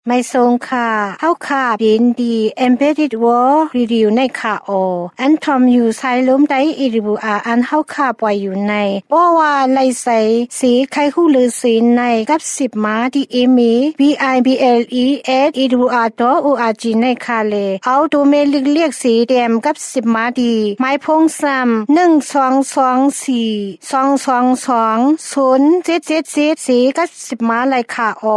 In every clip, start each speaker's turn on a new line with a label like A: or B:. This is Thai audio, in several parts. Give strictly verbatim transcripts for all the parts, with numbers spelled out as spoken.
A: ไม่ทรงค่ะเฮาค่ะยินดี Embedded World Review ในค่ะโออันทอมอยู่ไซล้มได้อีริบูอาอันเฮาค่ะปล่อยอยู่ในบ่ว่าไลใสสีไข่ฮู้ลือสีในกับสิบมาที่อีมี บี ไอ บี แอล อี เอส อี ดับเบิลยู อาร์ ดอท โอ อาร์ จี ในค่ะเลเอาดูเมลิกเรียกสีแดมกับสิบมาดีไม้พงซ้ำหนึ่ง สอง สอง สี่ สอง สอง สอง ศูนย์ เจ็ด เจ็ด เจ็ดสีกับสิบมาเลยค่ะโอ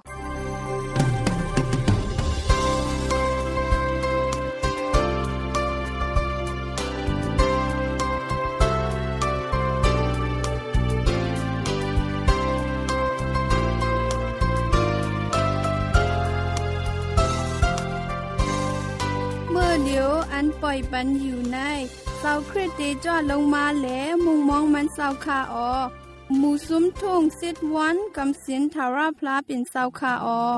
B: เดี๋ยวอันปล่อยปันอยู่ในเสาคริสต์จอดลงมาแล้วมุงมองมันเสาคาออหมู่ซุ้มทุ่งซิดวันกำสินทาราพลาเป็นเสาคาออ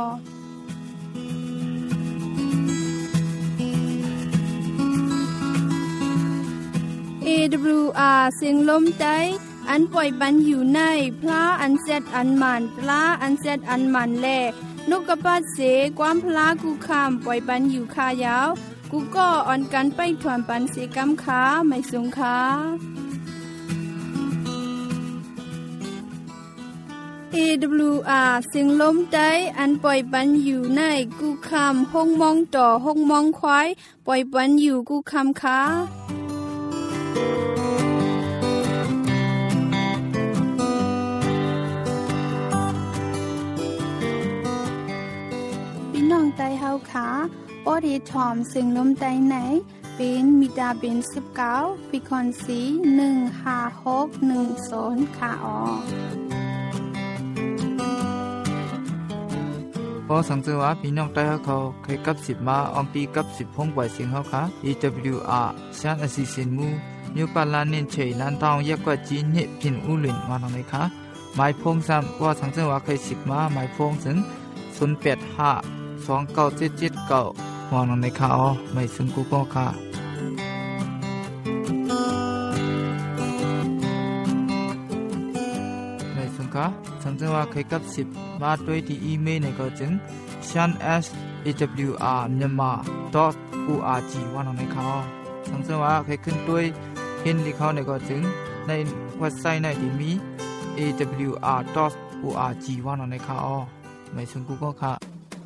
B: เอ ดับเบิลยู อาร์ เสียงลมใจอันปล่อยปันอยู่ในพลาอันเซตอันมันปลาอันเซตอันมันแลนกกระปาดเสความพลากูคำปล่อยปันอยู่คายาวกูก็อ่อนกันไปถวนปันเสกำขาไม่สงขาเอ ดับเบิลยู อาร์ เสียงลมใจอันปล่อยปันอยู่ในกูคำห้องมองต่อห้องมองควายปล่อยปันอยู่กูคำขาพี่น้องใจเฮาขาปอดีทอมซึ่งลมใจไหนเป็นมิดาเป็นสิบเก้าฟิคอนซีหนึ่งห้าหกหนึ่งศูนย์ค่ะออ
C: พอสังเกตว่าพี่น้องได้เขาเคยกับสิบมาออมปีกับสิบพงปล่อยเสียงเขาค่ะ อี ดับเบิลยู อาร์ ชานอสิสินมูนิวปาลานินเฉยนันทองยักกว่าจีนเนพินอุลินมาตรงไหนคะหมายพงซ้ำว่าสังเกตว่าเคยสิบมาหมายพงถึงศูนย์แปดห้าสองเก้าเจ็ดเจ็ดเก้ามองลงในข่าวไม่ซึ่งกูก็ค่ะไม่ซึ่งค่ะสังเกตว่าเคยกับสิบมาด้วยที่อีเมลในก็จึง shan s a w r myanmar dot org ว่าลงในข่าวสังเกตว่าเคยขึ้นด้วยเห็นที่เขาในก็จึงในเว็บไซต์ในที่มี เอ ดับเบิลยู อาร์ ดอท โอ อาร์ จี ว่าลงในข่าวไม่ซึ่งกูก็ค่ะ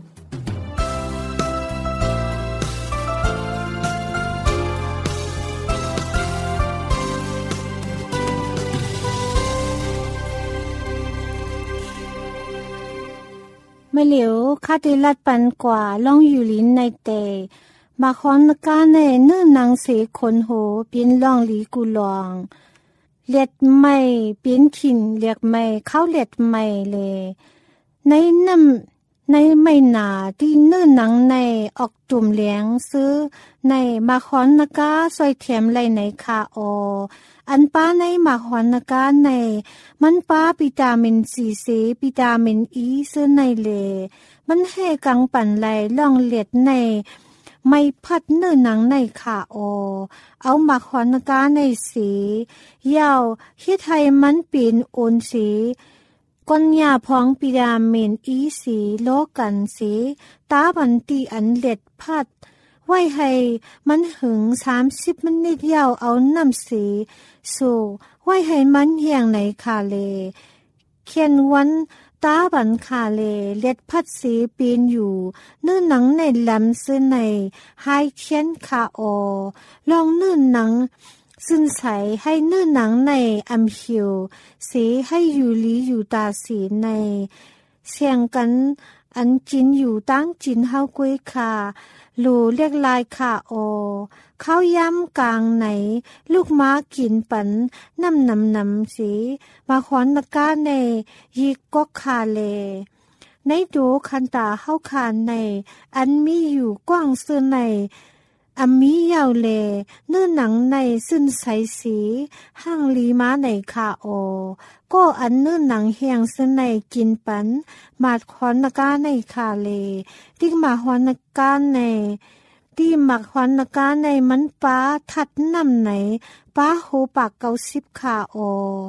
A: ไม่เหลียวคาติลัดปันกว่าล่องอยู่ลิ้นในเตมาคอนกาในเนื้อนางเสคนโหเป็นล่องลีกุลองเล็ดไม่เป็นขินเรียกไม่เข้าเล็ดไม่เลยในน้ำในไม่หนาที่เนื้อหนังในออกตุ่มเหลียงซื้อในมาคอนนกาซอยเทียมไรในคาโออันป้าในมาคอนนกาในมันป้าวิตามินซีเซวิตามินอีซื้อในเลมันให้กังปั่นไหลล่องเล็ดในไม่พัดเนื้อหนังในขาโอเอามาคอนกาในสียาวที่ไทยมันปีนโอนสีก้นยาพองวิตามินอีสีโลกันสีตาบันตีอันเล็ดพัดไว้ให้มันหึงสามสิบมันนิดยาวเอาน้ำสีสู่ไว้ให้มันเหี่ยงในคาเลเขียนวันตาบันคาเลเล็ดพัดสีปีนอยู่เนื้อหนังในลำซื้อในไฮเทียนคาโอลองเนื้อหนังซึ่งใสให้เนื้อหนังในอัมฮิวสีให้อยู่ลีอยู่ตาสีในเสียงกันอันจินอยู่ตั้งจินเฮากวยคาหลูเรียกลายคาโอเข้าย้ำกลางไหนลูกม้ากินปันน้ำนำนำสีมาขอนตะก้าในยีกกคาเลในดูคันตาเข้าคานในอันมีอยู่กว้างซื่อในอัมมียาวเลเนื้อหนังในซึ่งใสสีห้างลีม้าในคาโอก็อันเนื้อหนังเฮียงซึ่งในกินปันมาขอนตะก้าในคาเลที่มาขอนตะก้าในที่หมักควันกาในมันป้าทัดน้ำไหนป้าโหปากเกาสิบขาโอ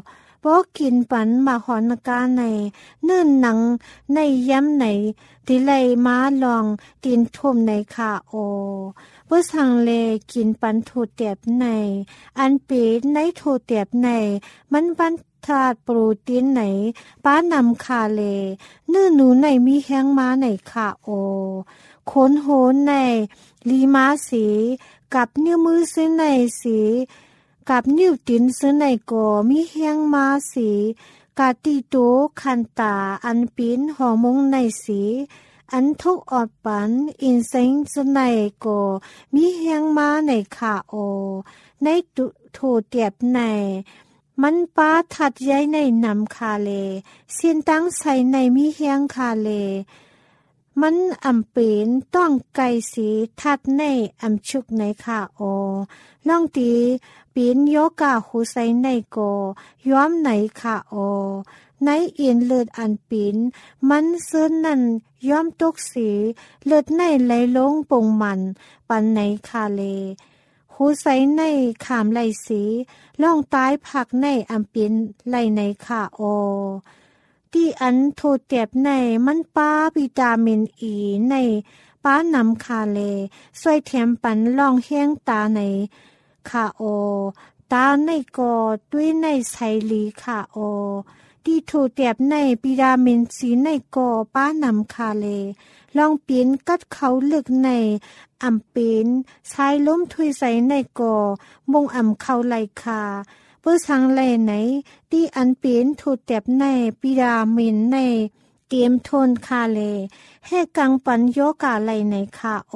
A: ปอกินปันมาหอนกาในเนื่นหนังในย้ำไหนที่ไลม้าลองตีนทุ่มในขาโอเพื่อสังเลกินปันถูเตียบในอันปีในถูเตียบในมันบันธาตุโปรตีนไหนป้านำคาเลเนื้อหนูในมีแห้งม้าในขาโอขนโหนในลีม้าสีกับนิ้วมือซื้อในสีกับนิ้วตีนซื้อในก่อมีแห้งม้าสีกาติโตคันตาอันปินหอมงในสีอันทุกออดปันอินเซงซื้อในก่อมีแห้งม้าในขาโอในตุโถเตียบในมันป้าถัดย้ายในนำคาเลเสียนตั้งใส่ในมีแห้งคาเลมันอำเปนต้องไก่สีทัดในอำชุกในขาโอล่องตีปีนโยกาหูใส่ในโกย้อมในขาโอในเอียนเลือดอันปีนมันเสื้อนั่นย้อมตกสีเลือดในไหลลงปงมันปันในคาเลหูใส่ในขามไหลสีล่องตายผักในอำปีนไหลในขาโอที่อันโทเตียบในมันป้าวิตามินอีในป้านำคาเลช่วยเทียมปันล่องแห้งตาในคาโอตาในกอด้วยในไซลีคาโอที่โทเตียบในวิตามินสีในกอป้านำคาเลลองปีนกัดเขาลึกในอำปีนชายล้มถุยใส่ในกอมงอำเขาไหลคาเพื่อสังเลไหนที่อันเป็นถูกเต็บในปิรามินในเตรียมทนคาเลให้กังปันโยกาไหลในคาโอ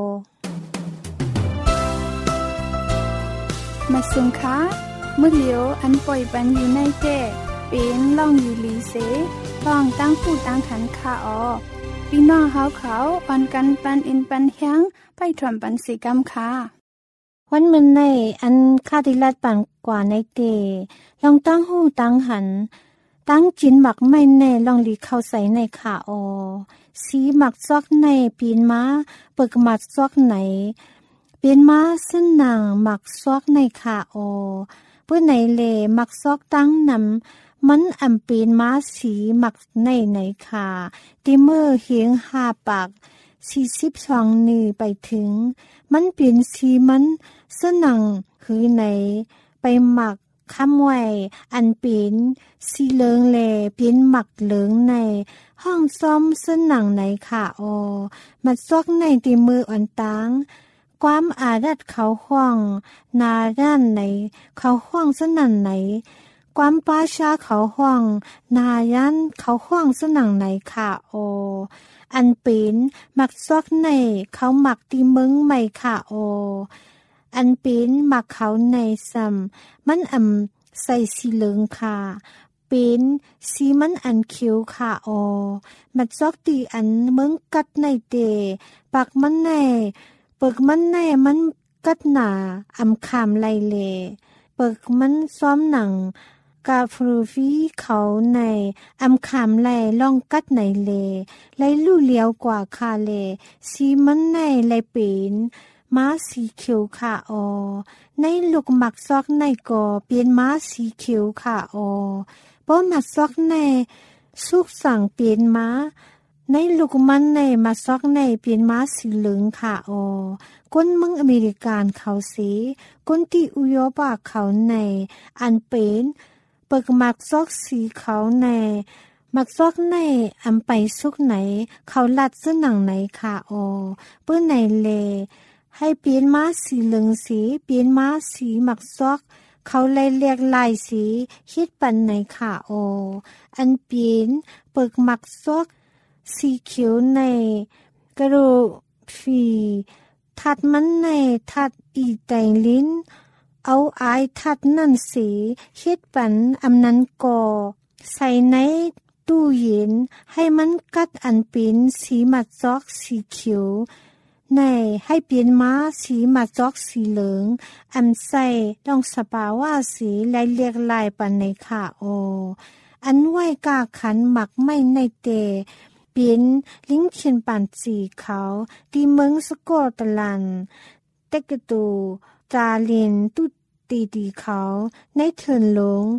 B: มาสุงคะเมื่อเลียวอันปล่อยปันอยู่ในแก่เป็นล่องอยู่ลีเสล่องตั้งผู้ตั้งขันคาออพี่น้องเฮาเขาปันกันปันอินปันแห้งไปถ่วมปันสีกำค่ะ
A: วันมันในอันคาติลัดปันกว่าในเตลองตั้งหูตั้งหันตั้งจินหมักไม่แน่ลองลีเข้าใส่ในขาออสีหมักซอกในปีนม้าเปิกหมักซอกไหนเป็นม้าซึ่งนางหมักซอกในขาออเพื่อไหนเลหมักซอกตั้งนำมันอำเป็นม้าสีหมักในในขาติเมอร์เฮียงหาปากสี่สิบสองนือไปถึงมันเปลี่ยนสีมันเสนังคือไหนไปหมักค้ำไว้อันเป็นสีเหลืองแลเปลี่ยนหมักเหลืองในห้องซ้อมเสนังไหนค่ะออมัดซอกในตีมืออ่อนตางความอาดัดเขาห้องนาด้านไหนเขาห้องสนันไหนความป้าชาเขาห้องนายันเขาห้องสนังไหนค่ะอออันเป็นหมักซอกในเขาหมักตีมึงไม่ค่ะโออันเป็นหมักเขาในซ้ำมันอ่ำใส่สีเหลืองค่ะเป็นสีมันอันเขียวค่ะโอมัดซอกตีอันมึงกัดในเตปากมันในเปิกมันในมันกัดหนาอ่ำขามไลเลเปิกมันซ้อมหนังกาฟรูฟีเขาในอำขามไหลล่องกัดในเลไหลลู่เลี้ยวกว่าคาเลสีมันในไหลเป็นม้าสีเขียวค่ะออในลูกหมักซอกในก่อเปลี่ยนม้าสีเขียวค่ะออป้อหมักซอกในสุกสั่งเปลี่ยนม้าในลูกมันในมาซอกในเปลี่ยนม้าสีเหลืองค่ะออก้นเมืองอเมริกันเขาสีก้นที่อุยอปาเขาในอันเป็นเปิกหมักซอกสีเขาในหมักซอกในอำไปสุกไหนเขาลัดซึ่งหนังไหนค่ะออเปื้อนไหนเลให้เปลี่ยนม้าสีเหลืองสีเปลี่ยนม้าสีหมักซอกเขาเลยเรียกลายสีคิดปันไหนค่ะอออันเปลี่ยนเปิกหมักซอกสีเขียวในกระโดฟีทัดมันในทัดอีแตงลิ้นเอาอายทัดนั่นสีคิดปันอำนั้นก่อใส่ในตู้เย็นให้มันกัดอันเป็นสีมัดจอกสีเขียวในให้เปลี่ยนม้าสีมัดจอกสีเหลืองอันใส่ต้องสปาว่าสีและเรียกลายปันในขาโออันไว้กาขันหมักไม่ในเตเปลี่ยนลิงเขียนปันสีเขาที่เมืองสกอตแลนด์เตกตูจาลินตุตีตีเขาในเถินหลง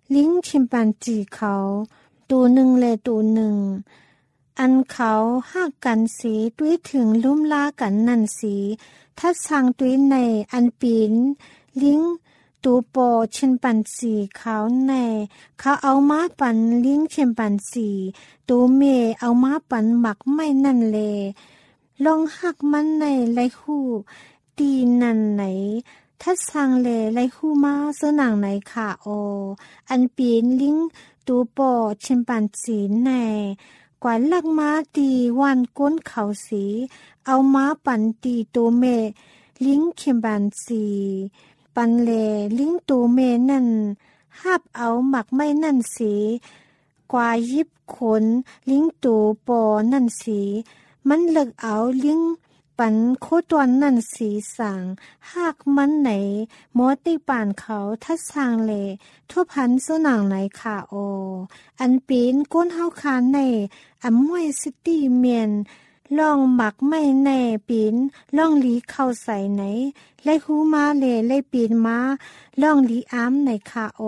A: ลิงชิมปันจีเขาตัวหนึ่งและตัวหนึ่งอันเขาหักกันสีด้วยถึงลุ่มลากันนั่นสีถ้าสั่งด้วยในอันปีนลิงตัวปอชิมปันสีเขาในเขาเอามาปันลิงชิมปันสีตัวเมเอามาปันหมักไม่นั่นเลลองหักมันในไรหูตีนั่นไหนถ้าสั่งเลไรหูมาเสนางไหนค่ะโออันปีนลิงตัวปอชิมปันสีในกว่าลักม้าตีวันก้นเขาสีเอาม้าปั่นตีตัวเมลิงชิมปันสีปันเลลิงตัวเมนั่นหับเอาหมักไม่นั่นสีกว่ายิบขนลิงตัวปอนั่นสีมันเลิกเอาลิงปันโคตวนนั่นสีสั่งหากมันไหนมอติป่านเขาทัดสร้างเลทุพันสนางไหนค่ะโออันปีนก้นเฮาคานในอำมวยซิตี้เมียนลองหมักไม่แน่ปีนลองลีเข้าใส่ไหนไล่หูมาเลไล่ปีนมาลองลีอ้ามไหนค่ะโอ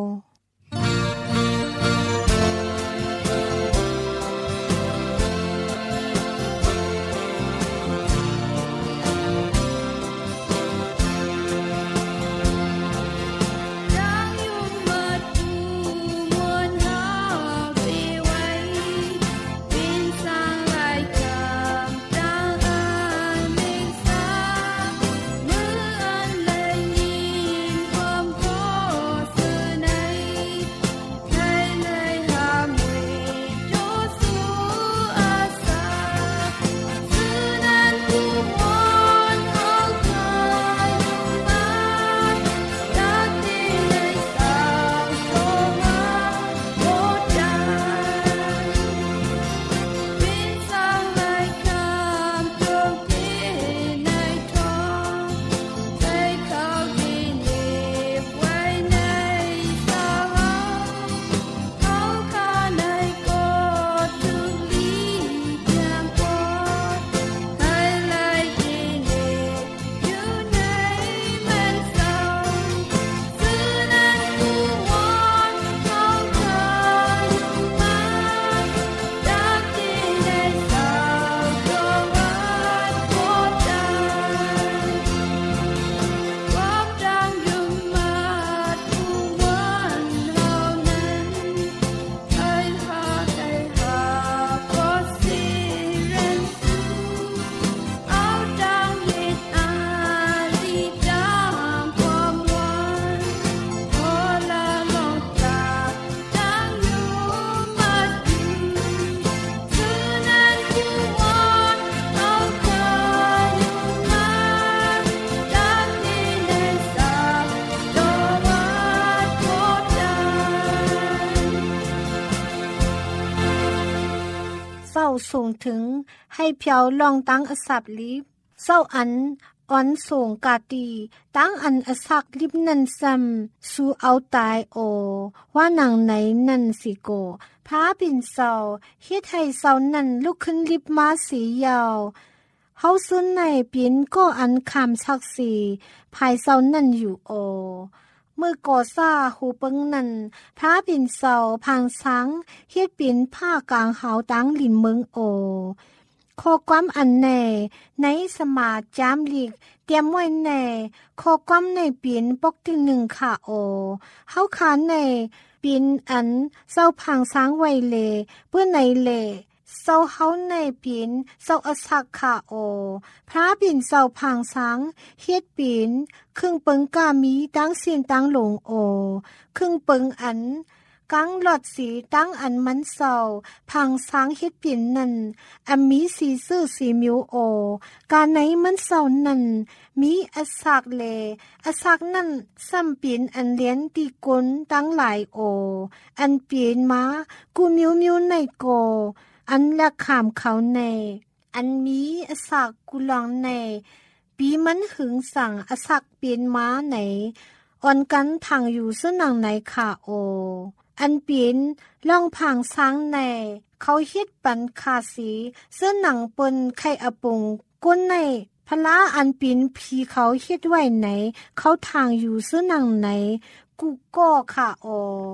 A: ส่งถึงให้เพียวลองตั้งอสับลิบเศร้าอันอ่อนส่งกาตีตั้งอันอสักลิบนันซ้ำสู่เอาตายโอว่าหนังไหนนันสิโกพาบินเศร้าเฮ็ดให้เศร้านันลุกขึ้นลิบมาสียาวเฮาซุนในปินก็อันคำชักสีภายเศร้านันอยู่โอเมื่อก่อซาหูเปิงนันพระปิ่นเสาพังสังเฮ็ดปิ่นผ้ากลางหาวตังหลินเมืองโอข้อความอันแน่ในสมาจามลีกเตรียมไว้แน่ข้อความในปิ่นปกที่หนึ่งค่ะโอเฮาขานในปิ่นอันเศร้าพังสังไว้เลเพื่อในเลเศร้าเฮาในปิ่นเศร้าอสักค่ะโอพระปิ่นเศร้าพังสังเฮ็ดปิ่นครึ่งเปิงกามีตั้งเสียนตั้งหลงโอครึ่งเปิงอันกังหลอดสีตั้งอันมันเศร้าพังสังเฮ็ดปิ่นนั่นอันมีสีซื่อสีมิวโอการไหนมันเศร้านั่นมีอสักเลอสักนั่นซ้ำปิ่นอันเลี้ยนตีกลตั้งหลายโออันปิ่นมากูมิวมิวในโกอันละขามเขาในอันมีอสักกุลองในปีมันหึงสั่งอสักเปลี่ยนม้าไหนอ่อนกันทางอยู่ซึ่งหนังไหนค่ะโออันเปลี่ยนล่องผางช้างในเขาเฮ็ดปันคาสีซึ่งหนังปนไข่อปุงก้นในพละอันปีนพีเขาเฮ็ดไว้ไหนเขาทางอยู่ซึ่งหนังไหนกูก็ค่ะโอ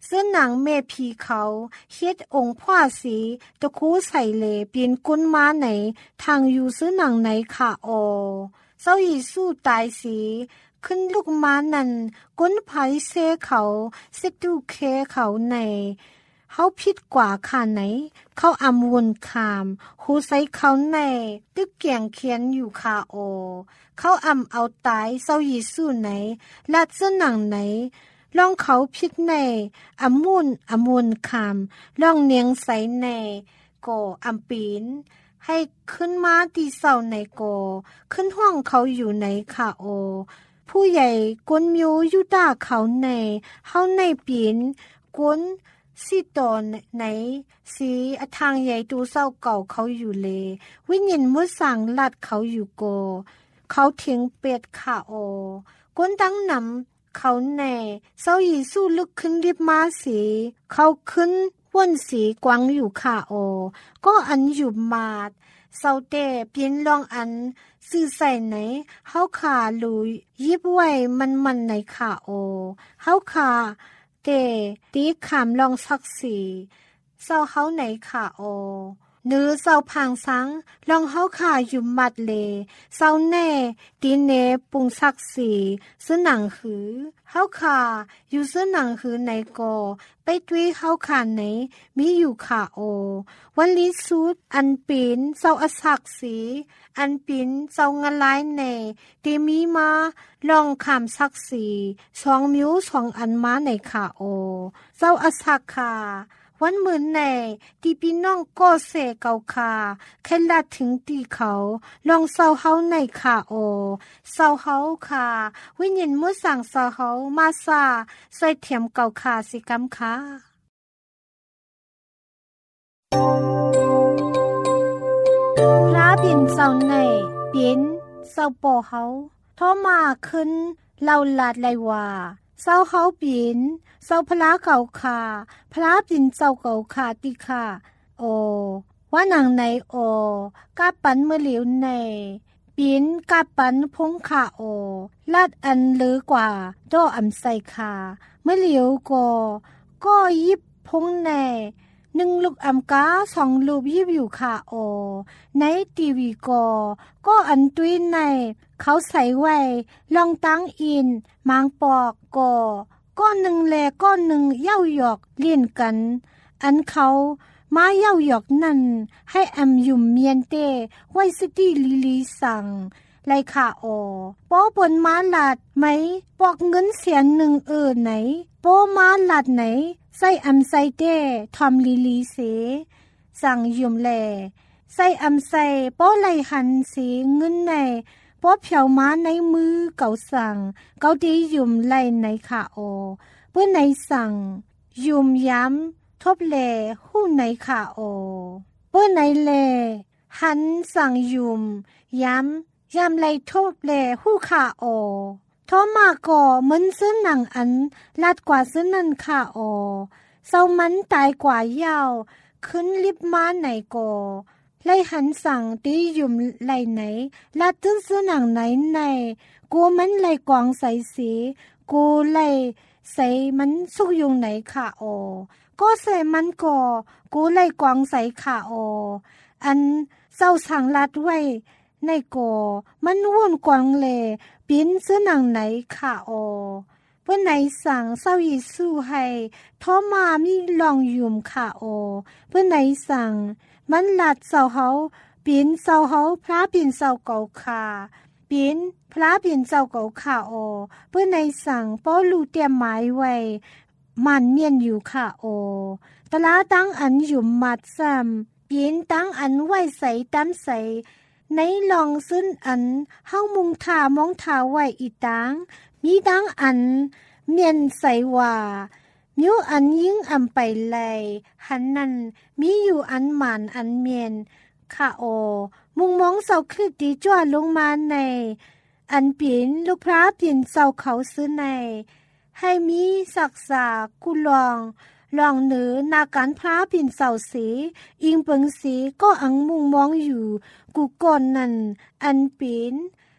A: ซึ่งหนังเมพีเขาเฮ็ดองค์พ่อสีตะคูใส่เลเปลี่ยนกุนมาไหนทางอยู่ซึ่งหนังไหนค่ะโอเศร้าอีสู้ตายสีขึ้นลูกม้านั่นกุนไผเซเขาสิดูเคเขาในเขาผิดกว่าค่ะไหนเขาอำวนคามหูใส่เขาในตึกเกียงเขียนอยู่ค่ะโอเขาอำเอาตายเศร้าอีสู้ไหนลัดซึ่งหนังไหนลองเขาพิษในอมุนอมุนคำลองเนียงใสในก่ออำปีนให้ขึ้นมาที่เศร้าในก่อขึ้นห้องเขาอยู่ในค่ะโอผู้ใหญ่กวนมิวยุดาเขาในเฮาในปีนกวนสิตอนไหนสีอทางใหญ่ตูเศร้าเก่าเขาอยู่เลวิญญาณมุดสั่งลัดเขาอยู่โกเขาเถียงเป็ดค่ะโอกวนตั้งนำเขาแน่เศร้ายีสู้ลึกขึ้นรีบมาสีเขาขึ้นว่นสีกวางอยู่ค่ะโอก็อันอยู่มาดเศร้าเต้เปลี่ยนลองอันซื้อใส่ไหนเฮาขาลุยยิบไว้มันมันในค่ะโอเฮาขาเต้ตีขามลองสักสีเศร้าเฮาไหนค่ะโอเนื้อเศร้าพังสังลองเฮาขาอยู่มัดเลเศร้าแน่ตีเนปุงสักสีซื้อหนังหือเฮาขาอยู่ซื้อหนังหือในกอไปตุ้ยเฮาขาไหนมีอยู่ค่ะโอวันลีสุดอันปีนเศร้าอสักสีอันปีนเศร้างะลายแน่ตีมีมาลองคำสักสีสองมิ้วสองอันมาในค่ะโอเศร้าอสักค่ะวันเหมือนในที่พี่น้องก็เสเกาคาแค่ละถึงตีเขาลองเศร้าเฮาในค่ะโอเศร้าเฮาค่ะวิญญาณมุสั่งเศร้าเฮามาซาใส่เทียมเกาคาสิกำค่ะพระบินเศร้าในเปลี่ยนเศร้าปอเฮาทอมาขึ้นเล่าลาดไลว่าเศร้าเฮาปีนเศร้าพระเก่าคาพระปินเศร้าเก่าคาติคาโอว่าหนังในโอกาปันเมื่อเหลียวในปีนกาปันพงคาโอลาดอันหรือกว่าโดอำไซคาเมื่อเหลียวก็ก็ยิบพงในหนึ่งลูกอำกาสองลูกยิบอยู่ค่ะโอในทีวีก็ก็อันตุ้ยในเขาใส่ไว้ลองตั้งอินมางปอกก็ก้อนหนึ่งแลก้อนหนึ่งเย้าหยอกเลี่ยนกันอันเขามาเย้าหยอกนั่นให้แอมยุ่มเมียนเต้ไว้สติลีลีสั่งไลค่ะโอโป้บนมาหลัดไหมปอกเงินเสียนหนึ่งเออไหนโป้มาหลัดไหนใส่แอมใส่เต้ทอมลีลีเสสั่งยุ่มแลใส่แอมใส่โป้ไลหันสีเงินในป้อเผียวม้าในมือเก่าสั่งเก่าดียุ่มไล่ในค่ะโอเพื่อในสั่งยุ่มย้ำทบแลหู้ในค่ะโอเพื่อในแลหันสั่งยุ่มย้ำย้ำไล่ทบแลหู้ค่ะโอทอมาก่อเหมือนซื้อหนังอันลาดกว่าซื้อนั่นค่ะโอเศร้ามันตายกว่าเย้าขึ้นลิบม้าไหนก่อไล่หันสั่งตียุ่มไล่ไหนลาตึ้งซื้อหนังไหนในกูมันไล่กวางใสสีกูไล่ใส่มันสุกยุงไหนค่ะโอก็ใส่มันก่อกูไล่กวางใสค่ะโออันเศร้าสั่งลัดไว้ในก่อมันวุ่นกวางเลปิ้นซื้อหนังไหนค่ะโอเพื่อไหนสั่งเศร้าอีสู้ให้ท้อมามีลองยุ่มค่ะโอเพื่อไหนสั่งมันหลัดเศร้าเฮาปีนเศร้าเฮาพระปีนเศร้าเก่าคาปีนพระปีนเศร้าเก่าคาโอเพื่อในสั่งป้อลูเตรียมหมายไว้มันเมียนอยู่ค่ะโอตะลาตั้งอันอยู่มัดซ้ำปีนตั้งอันไว้ใส่ตั้มใส่ในลองซึ้นอันเฮามุงทามองทาไว้อีตังมีดังอันเมียนใส่ว่ามิวอันยิ่งอำไปเลยหันนั้นมีอยู่อันหมานอันเมียนค่ะโอมุงมองเสาคลิดดีจ้วลงมาในอันปีนลูกพระปีนเสาเขาซื้อในให้มีศักษากุลองลองเหนือนาการพระปีนเสาสีอิงเปิงสีก็อังมุงมองอยู่กูก่อนนั้นอันปีน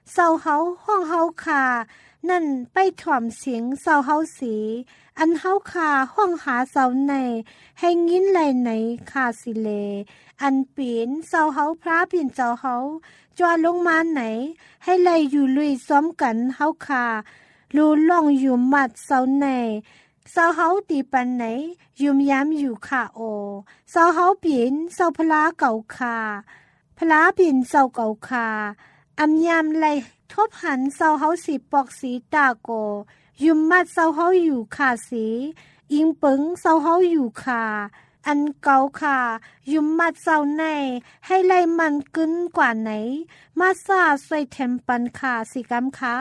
A: เศร้าเฮาห้องเฮาคานั่นไปถ่อมเสียงเศร้าเฮาสีอันเฮาคาห้องหาเศร้าในให้งิ้นไหลไหนคาสิเลอันปีนเศร้าเฮาพระปิ่นเจ้าเฮาจวลงมาไหนให้ไหลอยู่ลุยซ้อมกันเฮาคาลูล่องอยู่มัดเศร้าในเศร้าเฮาตีปันไหนยุมย้ำอยู่ค่ะโอเศร้าเฮาปีนเศร้าพลาเก่าคาพลาปีนเศร้าเก่าคาอำยามไหลทบหันเศร้าเฮาสีปอกสีตาโกยุมมัดเศร้าเฮาอยู่ค่ะสีอิงปึงเศร้าเฮาอยู่ค่ะอันเก่าค่ะยุมมัดเศร้าในให้ไล่มันกึ้นกว่าไหนมาซาใส่เทมปันค่ะสิกำค่ะ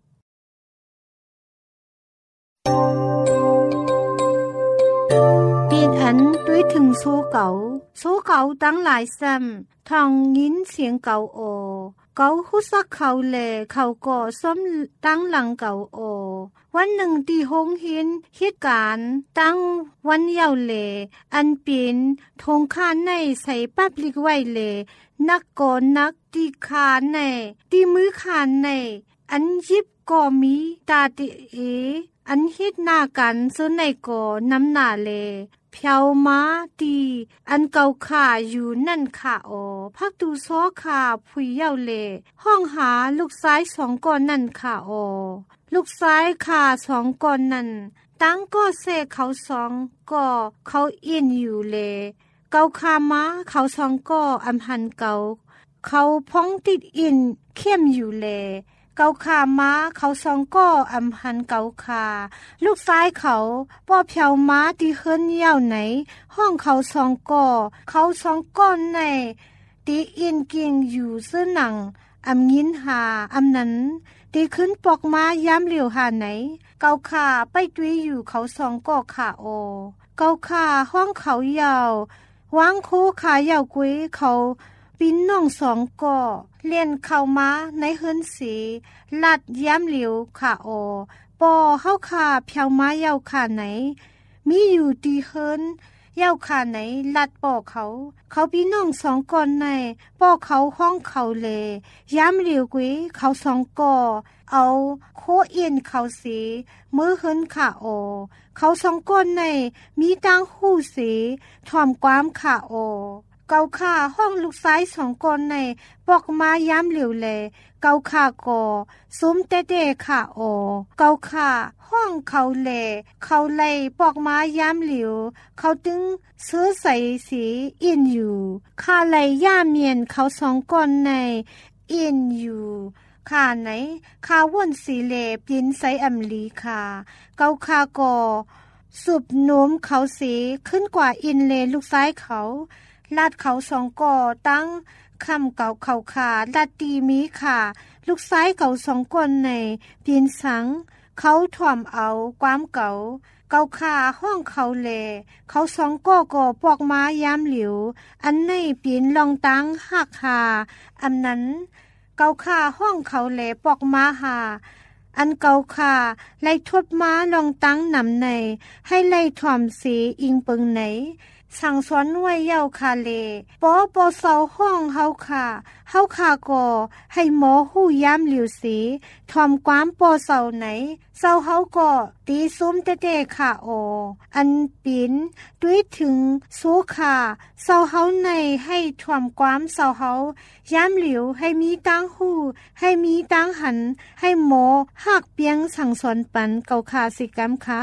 A: ปีนอันด้วยถึงโซเก่าโซเก่าตั้งหลายซ้ำทองยินเสียงเก่าโอเก่าหุสักเขาแลเขาก็ซ้อมตั้งหลังเก่าโอวันหนึ่งที่หงหินเหตุการณ์ตั้งวันเยาวเลอันเป็นธงคาในใส่ปับลิกไว้เลนักก่อนักตีคาในตีมือคาในอันยิบก็มีตาติเออันฮิตหน้ากันเสื้อในก่อน้ำหน้าเลเพียวมาตีอันเก่าขาอยู่นั่นค่ะโอพักตูซ้อขาผุยเย้าเลห้องหาลูกซ้ายสองก้อนนั่นค่ะโอลูกซ้ายขาสองก้อนนั่นตั้งก็เซเขาสองก็เขาอินอยู่เลเก่าขามาเขาสองก็อำหันเก่าเขาพ้องติดอินเข้มอยู่เลเกาขาม้าเขาสองก็อำหันเกาขาลูกซ้ายเขาป้อเพียวม้าที่เฮิรนเย้าไหนห้องเขาสองก็เขาสองก้อนในตีอินเกียงอยู่เสื้อหนังอำยินหาอำนั้นตีขึ้นปอกม้าย้ำเหลียวหาไหนเกาขาไปตุยอยู่เขาสองก็ขาโอเกาขาห้องเขายาววางโคขายาวกุ้ยเขาปิ้นน้องสองก่อเลียนเข้ามาในเฮือนสีลัดย้ำเหลียวขาโอปอเข้าขาเพียวม้าเย้าขาไหนมีอยู่ดีเฮือนเย้าขาไหนลัดปอเขาเขาพี่น้องสองก่อนในปอเขาห้องเขาเลย้ำเหลียวกุ้ยเขาสองก่อเอาโคเอียนเขาสีมือเฮือนขาโอเขาสองก้นในมีตังหูสีถ่อมความขาโอเกาขาห้องลูกซ้ายสองคนในปอกมาย้ำเหลียวเลยเกาขาก่อซุ้มเตเตขาโอเกาขาห้องเขาเล่เขาไล่ปอกมาย้ำเหลียวเขาตึงเสื้อใส่สีอินอยู่ขาไล่ย่าเมียนเขาสองคนในอินอยู่ขาไหนขาว่นสีเลปินใส่อำลีขาเกาขาก่อสุบโน้มเขาสีขึ้นกว่าอินเลลูกซ้ายเขาลาดเขาสองก่อตั้งคำเก่าเขาขาลาดตีมีขาลูกซ้ายเขาสองคนในปีนสังเขาถ่อมเอาความเก่าเกาขาห้องเขาเลเขาสองก่อก่อปอกม้ายามเหลียวอันในปีนลองตั้งหักหาอันนั้นเกาขาห้องเขาเลปอกม้าหาอันเกาขาไล่ทดม้าลองตั้งนำในให้ไล่ถ่อมสีอิงเปิงไหนสั่งสอนไว้เย้าคาเลปอปอเศร้าห้องเฮาค่ะเฮาค่ะก่อให้หมอหู้ย้ำเหลียวสีทอมความปอเศร้าไหนเศร้าเฮาก่อตีซุ้มเตเตค่ะโออันปินด้วยถึงสู้ค่ะเศร้าเฮาในให้ทอมความเศร้าเฮาย้ำเหลียวให้มีตั้งหู้ให้มีตั้งหันให้หมอหักเปียงสั่งสอนปันเกาค่ะสิกรรมค่ะ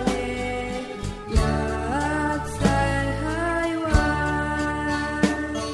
B: Hãy subscribe cho kênh Ghiền Mì Gõ để không bỏ lỡ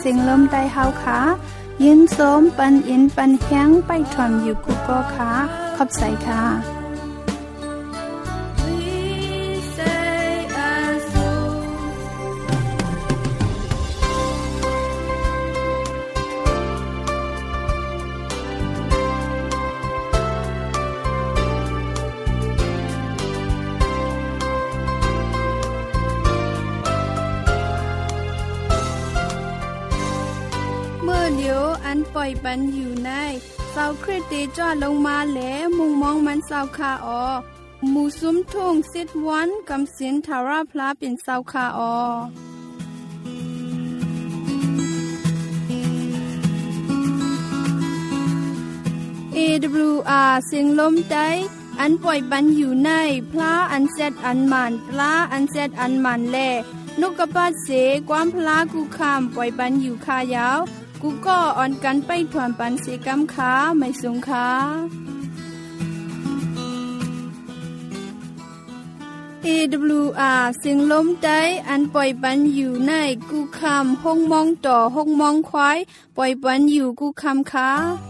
B: เสียงลมใต้เฮาขายินโสมปันอินปันแห้งไปทอมอยู่กุกอขาขอบใจค่ะอันปล่อยปันอยู่ในเสาคริสเตจอดลงมาแหลมุงมองมันเสาคาออหมู่ซุ้มทุ่งสิดวันกำเสียนทาราพลาเป็นเสาคาออ เอ ดับเบิลยู อาร์ เสียงลมใต้อันปล่อยปันอยู่ในพลาอันเซดอันมันปลาอันเซดอันมันแลนกกระปาดเสความพลากูคามปล่อยปันอยู่คายาวกูก็อ่อนกันไปถวนปันเสกำขาไม่สงขา เอ ดับเบิลยู อาร์ เสียงลมใต้อันปล่อยปันอยู่ในกูคามห้องมองต่อห้องมองควายปล่อยปันอยู่กูคามขา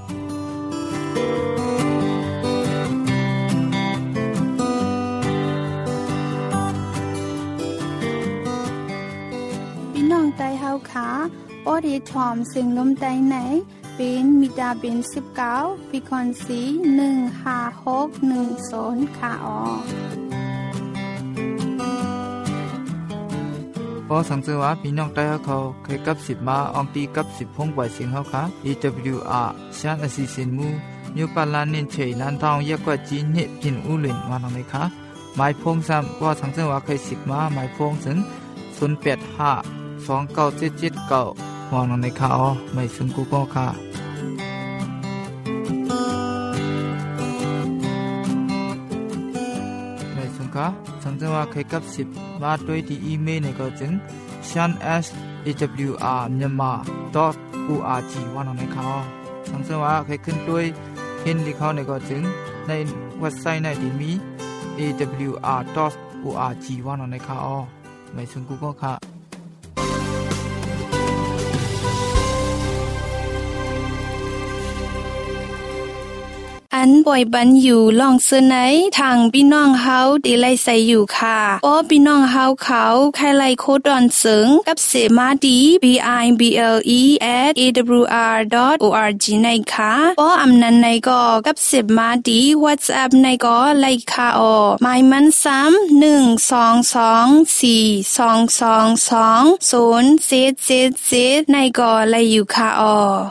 B: พี่น้องใต้เฮาขาโอดีทอมซึ่งลมใต้ไหนเป็นมิตาเป็นสิบเก้าฟิคอนซีหนึ่งห้าหกหนึ่งศูนย์ค่ะออ
C: พอสังเกตว่าพี่น้องใต้เขาเคยกับสิบมาอองตีกับสิบพงปล่อยเสียงเขาค่ะ เอ ดับเบิลยู อาร์ ชานอสิสินมูนิวปาลานินเฉยนันทองยากกว่าจีนเนพินอูหลินวานองเลยค่ะหมายพงซ้ำพอสังเกตว่าเคยสิบมาหมายพงถึงศูนย์แปดห้าสองเก้าเจ็ดเจ็ดเก้าวางลงในข่าวไม่ซึ่งกูก็ค่ะไม่ซึ่งค่ะสังเกตว่าเคยกับสิบมาด้วยที่อีเมลในก็จึง shan s a w r myanmar dot org วางลงในข่าวสังเกตว่าเคยขึ้นด้วยเห็นที่เขาในก็จึงในเว็บไซต์ในที่มี เอ ดับเบิลยู อาร์ ดอท โอ อาร์ จี วางลงในข่าวไม่ซึ่งกูก็ค่ะ
B: อันป่อยบันอยู่ลองเสนอทางพี่น้องเฮาดีไลใส่อยู่ค่ะโอ้พี่น้องเฮาเขาใครไลโคดอนเสิงกับเสมาดี b i b l e at a w r dot org ในค่ะโอ้อำนันในก็กับเสมาดี WhatsApp ในก็ไลค่ะออหมายมันซ้ำหนึ่ง สอง สอง สี่ สอง สอง สอง ศูนย์ เจ็ด เจ็ด เจ็ดในก็ไลอยู่ค่ะออ